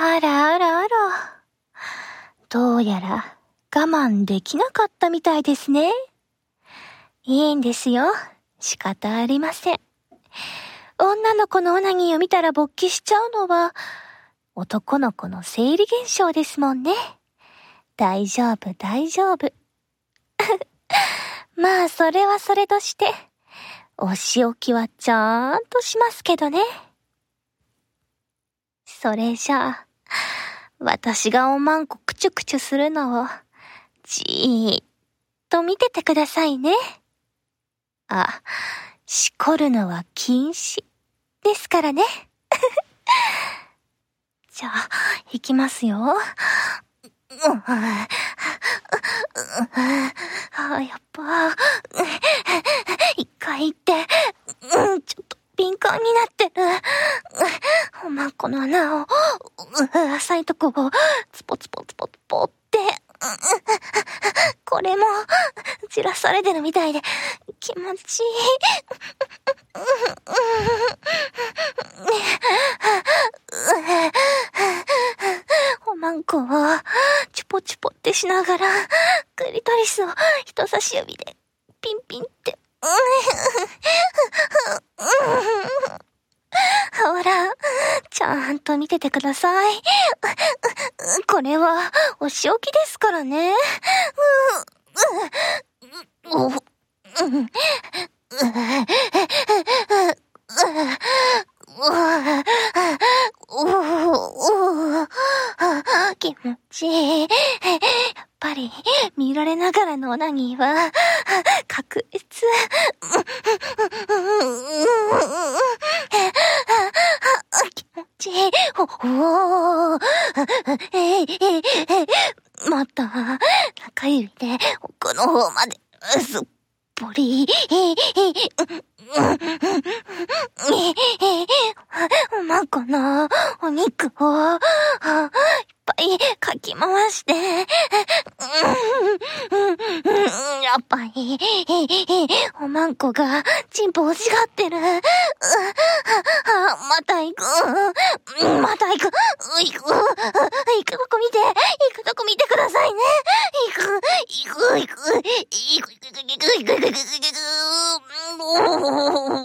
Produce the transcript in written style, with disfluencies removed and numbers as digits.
あらあらあら。どうやら我慢できなかったみたいですね。いいんですよ。仕方ありません。女の子のオナニーを見たら勃起しちゃうのは、男の子の生理現象ですもんね。大丈夫、大丈夫。まあ、それはそれとして、お仕置きはちゃんとしますけどね。それじゃあ、私がおまんこくちゅくちゅするのを、じーっと見ててくださいね。あ、しこるのは禁止ですからね。じゃあ、いきますよ。やっぱ、一回行って、ちょっと敏感になってる。おまんこの穴を、浅いとこを、ツポツポツポツポって、これも、じらされてるみたいで、気持ちいい。おまんこを、チュポチュポってしながら、クリトリスを人差し指で、ピンピンって。ほら、ちゃんと見ててください。これは、お仕置きですからね。気持ちいい。やっぱり、見られながらのオナニーは、格別。気持ちいい。また、中指で奥の方まで、すっぽり。おまんこのお肉を、いっぱいかき回して、やっぱり、おまんこがチンポ欲しがってる。また行く。また行く。行くとこ見て。行くとこ見てくださいね。行く。行く。